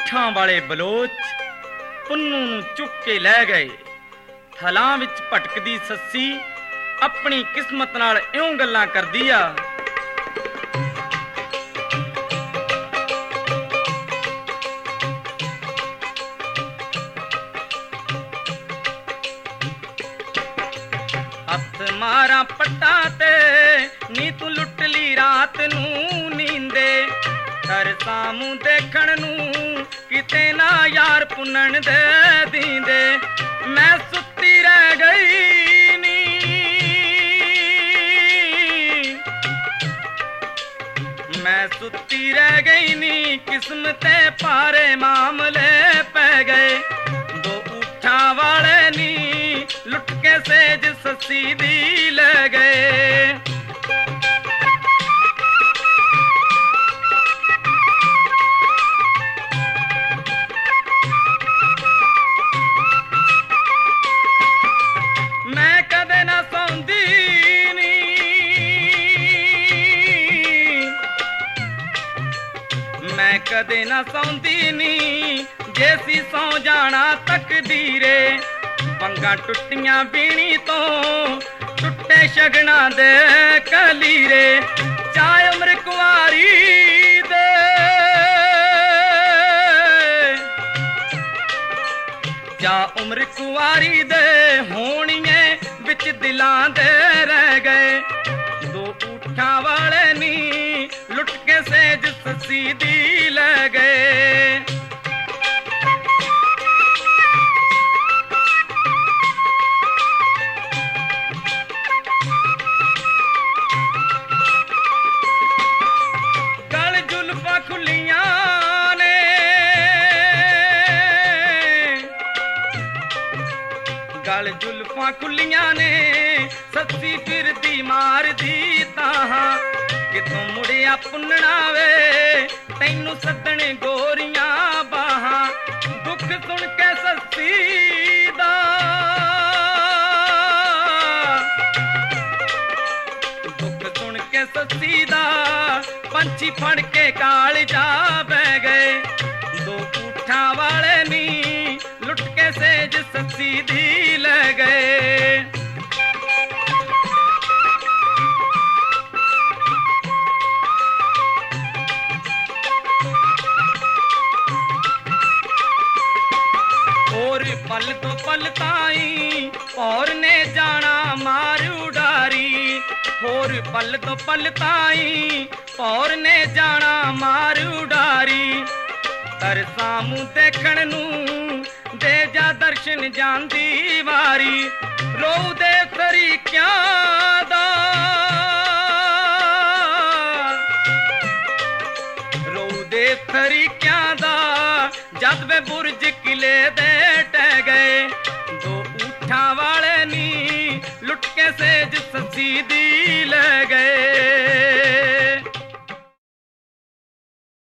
ਊਠਾਂ वाले बलोच पुन्नू नूं चुक के लै गए। थलां विच भटकदी सस्सी अपनी किस्मत नाल इउं गल्लां करदी आ। हथ मारा पट्टा ते नी तू लुट ली रात नूं नींदे, कर सामू देखण नूं किते ना यार पुनन दे दींदे। मैं सुती रह गई नी, मैं सुती रह गई नी, किस्मते पारे मामले पै गए। दो ऊठा वाले नी लुट के सेज सस्सी दी ले गए। कदे ना सौंदी नी जैसी सौ जाना तकदीरे। पंगा टुटियां बीणी तो टुटे शगना दे कलीरे। चाहे उम्र कुआरी दे, जा उम्र कुआरी दे होणिए विच दिलां दे रह गए। दो ऊठा वाले नी लुट के सेज सस्सी दी ले गए। गल जुल्फां खुलियां ने, गल जुल्फां खुलियां ने, सस्सी फिरदी मारदी ताहां। कितों मुड़िया पुन्नना वे तैनू सदन गोरियां बाहां। दुख सुन के सस्सी दा, दुख सुन के सस्सी दा, पंछी फड़ के कालजा बह गए। दो ऊठा वाले नी लुट के सेज सस्सी दी ले गए। पल तो पल ताई और ने जाना मार उडारी। होर पल तो पल ताई और ने जाना मार उडारी। कर सामू देखण नूं दे जा दर्शन जांदी वारी। रो दे तरीकियां दा, रो दे तरीकियां दा, जद वे बुरज किले दे टह गए। दो ऊठा वाले नी लुट के सेज सस्सी दी ले गए।